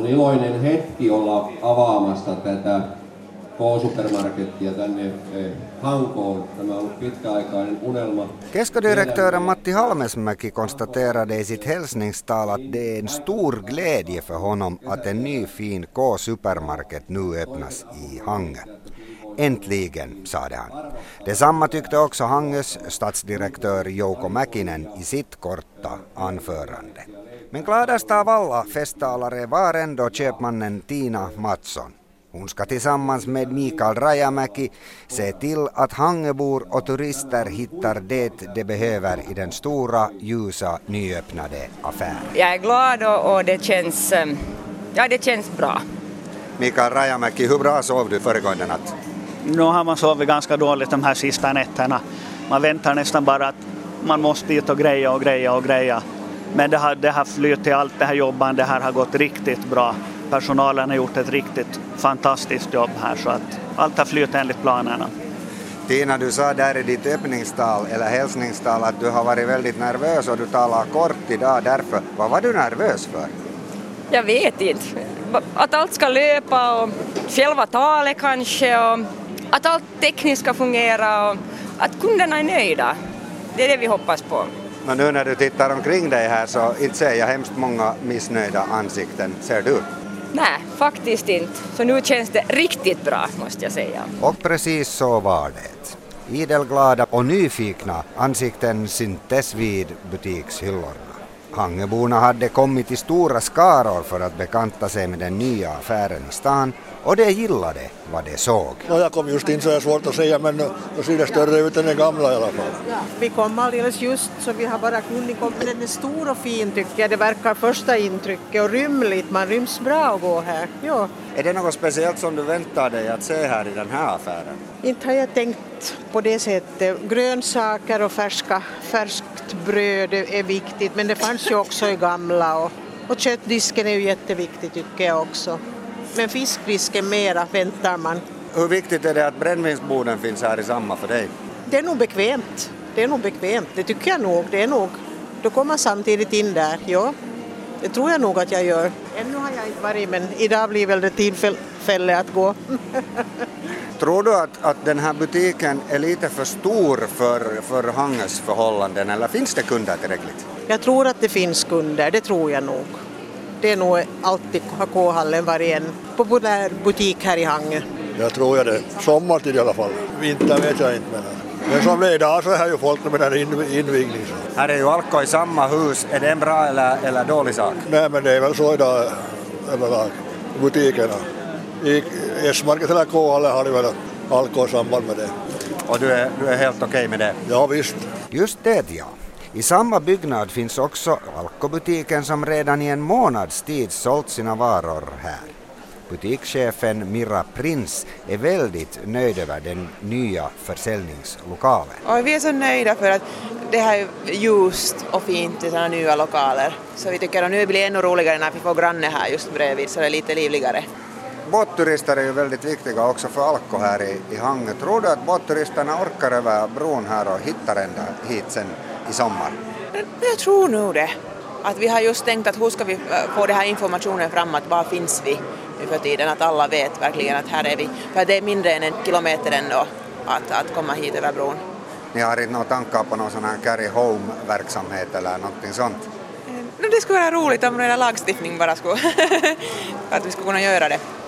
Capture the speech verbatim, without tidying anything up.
On iloinen hetki olla avaamassa tätä K-supermarkettia tänne eh, Hankoon. Tämä on ollut pitkäaikainen unelma. Keskodirektören Matti Halmesmäki konstaterade i sitt hälsningstal att det är en stor glädje för honom att en ny fin K-supermarket nu öppnas i Hangö. Äntligen, sade han. Detsamma tyckte också Hangös stadsdirektör Jouko Mäkinen i sitt korta anförande. Men gladast av alla festtalare var ändå köpmannen Tina Mattsson. Hon ska tillsammans med Mikael Rajamäki se till att Hangöbor och turister hittar det de behöver i den stora, ljusa, nyöppnade affären. Jag är glad och, och det känns, ja, det känns bra. Mikael Rajamäki, hur bra sov du föregående natt? Nu har man sovit ganska dåligt de här sista nätterna. Man väntar nästan bara att man måste dit och greja och greja och greja. Men det har, det har flyttat allt det här jobban, det här har gått riktigt bra. Personalen har gjort ett riktigt fantastiskt jobb här så att allt har flyttat enligt planerna. Tina, du sa där i ditt öppningstal eller hälsningstal att du har varit väldigt nervös och du talar kort idag därför. Vad var du nervös för? Jag vet inte. Att allt ska löpa och själva talet kanske och att allt tekniskt ska fungera och att kunderna är nöjda. Det är det vi hoppas på. Men nu när du tittar omkring dig här så inte ser jag hemskt många missnöjda ansikten. Ser du? Nej, faktiskt inte. Så nu känns det riktigt bra, måste jag säga. Och precis så var det. Idelglada och nyfikna ansikten syntes vid butikshyllorna. Hangöborna hade kommit i stora skaror för att bekanta sig med den nya affären i stan och de gillade vad de såg. No, jag kom just in så är svårt att säga men det ser större ut än den gamla i alla fall. Ja, vi kom alldeles just så vi har bara kunnat komma. Den är stor och fin tycker jag. Det verkar första intrycket och rymligt. Man ryms bra att gå här. Ja. Är det något speciellt som du väntar dig att se här i den här affären? Inte har jag tänkt på det sättet. Grönsaker och färska, färskt bröd är viktigt men det fanns ju också i gamla och, och köttdisken är ju jätteviktig tycker jag också. Men fiskdisken mera väntar man. Hur viktigt är det att brännvinsboden finns här i samma för dig? Det är nog bekvämt. Det är nog bekvämt. Det tycker jag nog. Det är nog. Då kommer man samtidigt in där. Ja, det tror jag nog att jag gör. Ännu har jag inte varit men idag blir väl det tillfälle att gå. Tror du att, att den här butiken är lite för stor för, för Hangös förhållanden eller finns det kunder tillräckligt? Jag tror att det finns kunder, det tror jag nog. Det är nog alltid har K-hallen varit en populär butik här i Hangö. Jag tror jag det. Sommartid i alla fall. Vinter vet jag inte men. Men som det är idag så är ju folk med den invigningen. Här är ju Alko i samma hus. Är det en bra eller, eller dålig sak? Nej men det är väl så idag överlag. Butikerna. I S-market eller K-hallen har det väl Alko i samband med det. Och du är, du är helt okej okay med det? Ja visst. Just det ja. I samma byggnad finns också Alko-butiken som redan i en månads tid sålt sina varor här. Butikschefen Mira Prins är väldigt nöjd över den nya försäljningslokalen. Och vi är så nöjda för att det här är ljust och fint i sådana nya lokaler. Så vi tycker att nu blir det ännu roligare när vi får granne här just bredvid så det är lite livligare. Båtturister är ju väldigt viktiga också för Alko här i, i Hangö. Tror du att båtturisterna orkar över bron här och hittar ända hit sen i sommar? Jag tror nog det. Att vi har just tänkt att hur ska vi få den här informationen fram att var finns vi nu för tiden. Att alla vet verkligen att här är vi. För det är mindre än en kilometer ändå att, att komma hit över bron. Ni har inte några tankar på någon sån här carry home-verksamhet eller någonting sånt? Det skulle vara roligt om den här lagstiftningen bara skulle att vi skulle kunna göra det.